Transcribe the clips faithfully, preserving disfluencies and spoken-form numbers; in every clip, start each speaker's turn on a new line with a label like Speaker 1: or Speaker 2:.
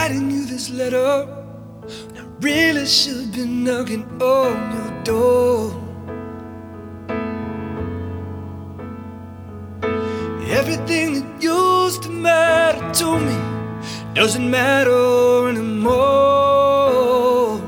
Speaker 1: writing you this letter. I really should be knocking on your door. Everything that used to matter to me doesn't matter anymore.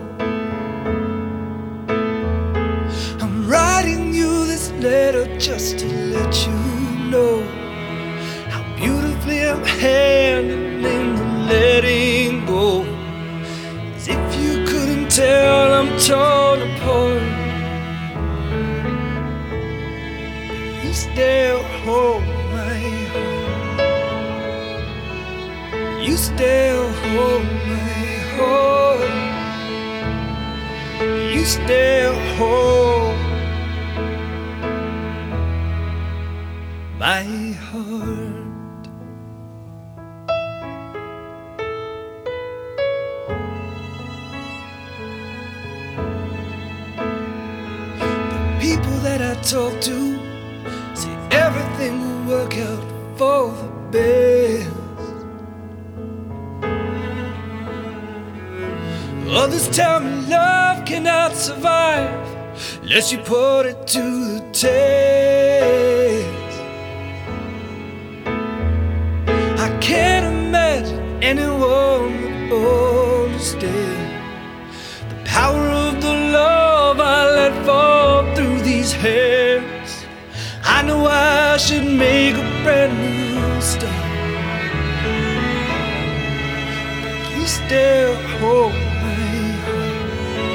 Speaker 1: I'm writing you this letter just to let you know how beautifully I'm handling the letting go. As if you couldn't tell, I'm torn apart. You still hold my heart. You still hold my heart. You still hold my heart. The people that I talk to say everything will work out for the best. Others tell me love cannot survive unless you put it to the test. I can't imagine anyone would understand the power of the love I let fall through these hands. I know I should make a brand new start, but you still hold my heart.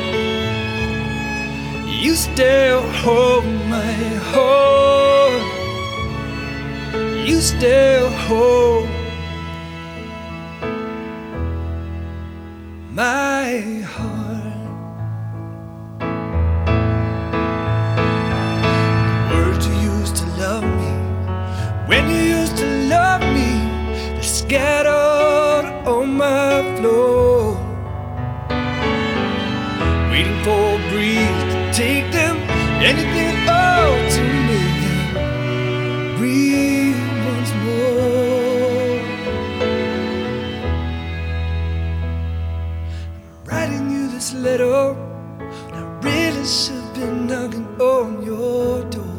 Speaker 1: You still hold my heart. You still hold my heart. The words you used to love me, when you used to love me, they're scattered on my floor, waiting for a breeze to take them. Anything at all to make them breathe once more. I'm writing you this letter. I really should be knocking on your door.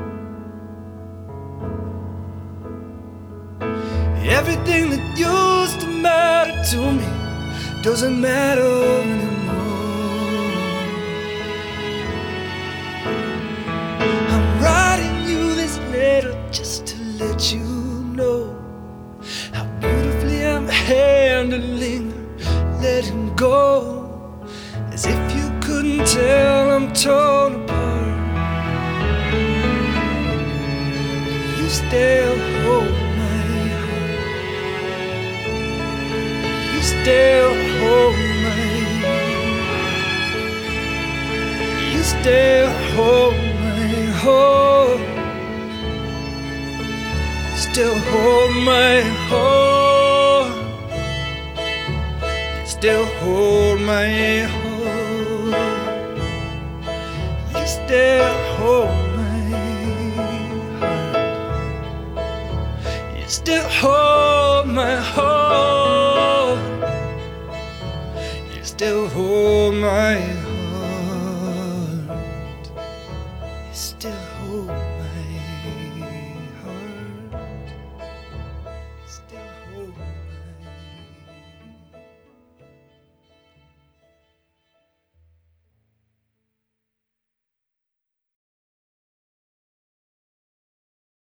Speaker 1: Everything that used to matter to me doesn't matter anymore. I'm writing you this letter just to let you know how beautifully I'm handling letting go. As if you couldn't tell, I'm torn apart. You still hold my heart. You still hold my heart. You still hold my heart. You still hold my heart. You still hold my heart. You still hold my heart. You still hold my heart. You still hold my heart.